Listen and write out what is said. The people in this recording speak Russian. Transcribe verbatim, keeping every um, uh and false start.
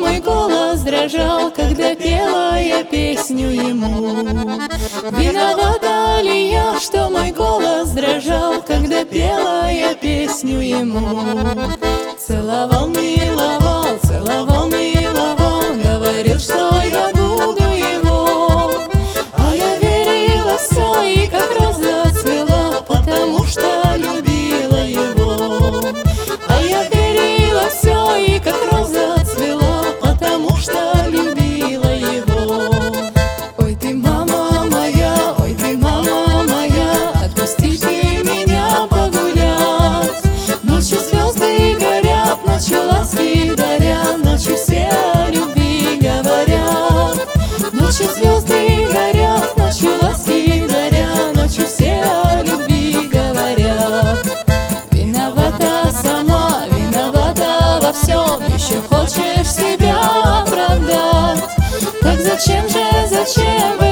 мой голос дрожал, когда пела я песню ему? Виновата ли я, что мой голос дрожал, когда пела я песню ему? Целовал, миловал, целовал, миловал, говорил, что я буду его. А я верила все, и как роза цвела, потому что любила его. А я верила все, и как роза цвела, потому что любила его. Ой, ты, мама моя, ой, ты, мама моя, отпустите меня погулять. Ночью звезды горят, ночью ласки дарят, ночью все о любви говорят. Ночью звезды горят, ночью ласки дарят, ночью все о любви говорят. Виновата сама, виновата во всем, еще хочешь себя оправдать. Так зачем же, зачем вы